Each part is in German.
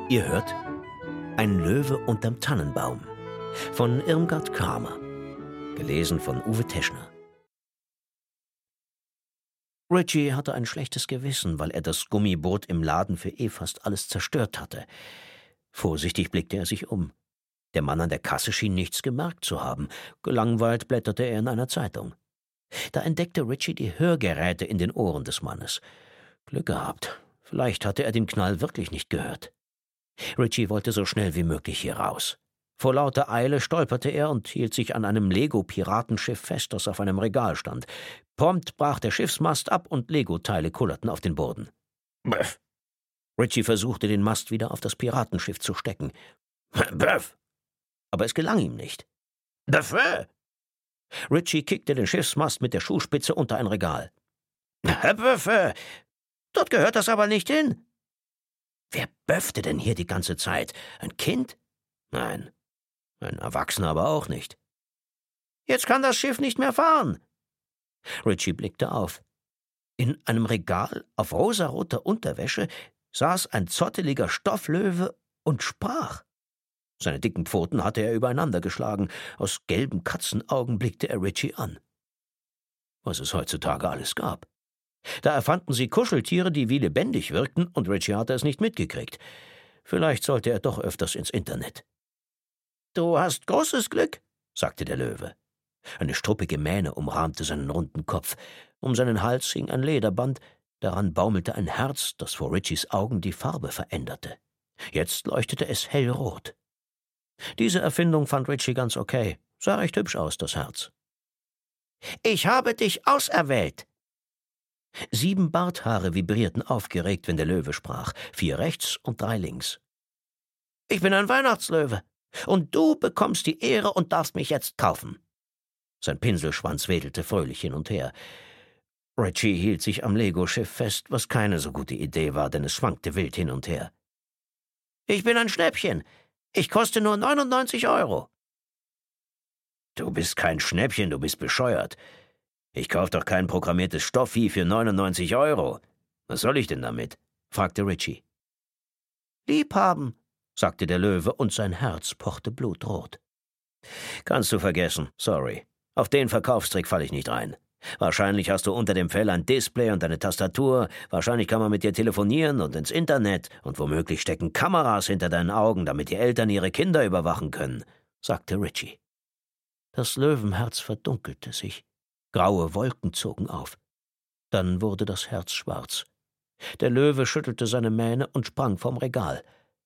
Ihr hört Ein Löwe unterm Tannenbaum von Irmgard Kramer, gelesen von Uwe Teschner. Richie hatte ein schlechtes Gewissen, weil er das Gummiboot im Laden für fast alles zerstört hatte. Vorsichtig blickte er sich um. Der Mann an der Kasse schien nichts gemerkt zu haben. Gelangweilt blätterte er in einer Zeitung. Da entdeckte Richie die Hörgeräte in den Ohren des Mannes. Glück gehabt. Vielleicht hatte er den Knall wirklich nicht gehört. Richie wollte so schnell wie möglich hier raus. Vor lauter Eile stolperte er und hielt sich an einem Lego-Piratenschiff fest, das auf einem Regal stand. Prompt brach der Schiffsmast ab und Lego-Teile kullerten auf den Boden. Böff! Richie versuchte, den Mast wieder auf das Piratenschiff zu stecken. Böff! Aber es gelang ihm nicht. Böff! Richie kickte den Schiffsmast mit der Schuhspitze unter ein Regal. Böff! Dort gehört das aber nicht hin! Wer böffte denn hier die ganze Zeit? Ein Kind? Nein. Ein Erwachsener aber auch nicht. Jetzt kann das Schiff nicht mehr fahren. Richie blickte auf. In einem Regal auf rosaroter Unterwäsche saß ein zotteliger Stofflöwe und sprach. Seine dicken Pfoten hatte er übereinander geschlagen. Aus gelben Katzenaugen blickte er Richie an. Was es heutzutage alles gab. Da erfanden sie Kuscheltiere, die wie lebendig wirkten, und Richie hatte es nicht mitgekriegt. Vielleicht sollte er doch öfters ins Internet. »Du hast großes Glück«, sagte der Löwe. Eine struppige Mähne umrahmte seinen runden Kopf. Um seinen Hals hing ein Lederband, daran baumelte ein Herz, das vor Richies Augen die Farbe veränderte. Jetzt leuchtete es hellrot. Diese Erfindung fand Richie ganz okay. Sah recht hübsch aus, das Herz. »Ich habe dich auserwählt!« 7 Barthaare vibrierten aufgeregt, wenn der Löwe sprach, 4 rechts und 3 links. »Ich bin ein Weihnachtslöwe, und du bekommst die Ehre und darfst mich jetzt kaufen.« Sein Pinselschwanz wedelte fröhlich hin und her. Richie hielt sich am Lego-Schiff fest, was keine so gute Idee war, denn es schwankte wild hin und her. »Ich bin ein Schnäppchen. Ich koste nur 99 €. »Du bist kein Schnäppchen, du bist bescheuert. Ich kauf doch kein programmiertes Stoffvieh für 99 €. Was soll ich denn damit?« fragte Richie. »Liebhaben«, sagte der Löwe, und sein Herz pochte blutrot. »Kannst du vergessen, sorry. Auf den Verkaufstrick falle ich nicht rein. Wahrscheinlich hast du unter dem Fell ein Display und eine Tastatur, wahrscheinlich kann man mit dir telefonieren und ins Internet, und womöglich stecken Kameras hinter deinen Augen, damit die Eltern ihre Kinder überwachen können«, sagte Richie. Das Löwenherz verdunkelte sich. Graue Wolken zogen auf. Dann wurde das Herz schwarz. Der Löwe schüttelte seine Mähne und sprang vom Regal.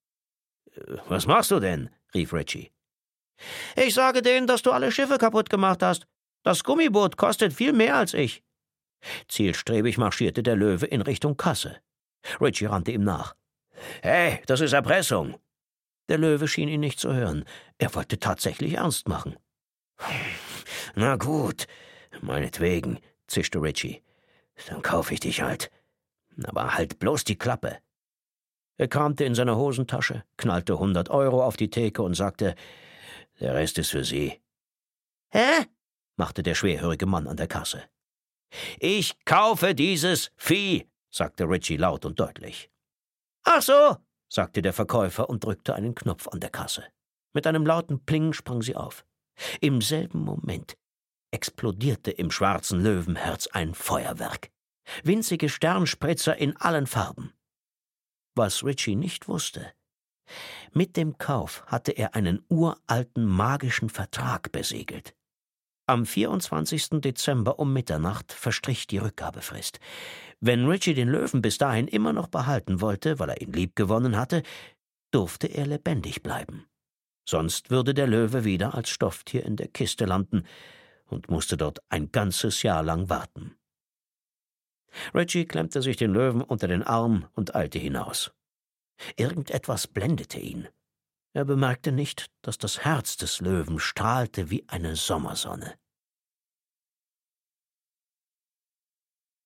»Was machst du denn?« rief Richie. »Ich sage denen, dass du alle Schiffe kaputt gemacht hast. Das Gummiboot kostet viel mehr als ich.« Zielstrebig marschierte der Löwe in Richtung Kasse. Richie rannte ihm nach. »Hey, das ist Erpressung!« Der Löwe schien ihn nicht zu hören. Er wollte tatsächlich ernst machen. »Na gut, meinetwegen«, zischte Richie. »Dann kaufe ich dich halt. Aber halt bloß die Klappe.« Er kramte in seiner Hosentasche, knallte 100 € auf die Theke und sagte, »Der Rest ist für Sie.« »Hä?« machte der schwerhörige Mann an der Kasse. »Ich kaufe dieses Vieh«, sagte Richie laut und deutlich. »Ach so«, sagte der Verkäufer und drückte einen Knopf an der Kasse. Mit einem lauten Pling sprang sie auf. Im selben Moment explodierte im schwarzen Löwenherz ein Feuerwerk. Winzige Sternspritzer in allen Farben. Was Richie nicht wusste: Mit dem Kauf hatte er einen uralten magischen Vertrag besiegelt. Am 24. Dezember um Mitternacht verstrich die Rückgabefrist. Wenn Richie den Löwen bis dahin immer noch behalten wollte, weil er ihn liebgewonnen hatte, durfte er lebendig bleiben. Sonst würde der Löwe wieder als Stofftier in der Kiste landen und musste dort ein ganzes Jahr lang warten. Richie klemmte sich den Löwen unter den Arm und eilte hinaus. Irgendetwas blendete ihn. Er bemerkte nicht, dass das Herz des Löwen strahlte wie eine Sommersonne.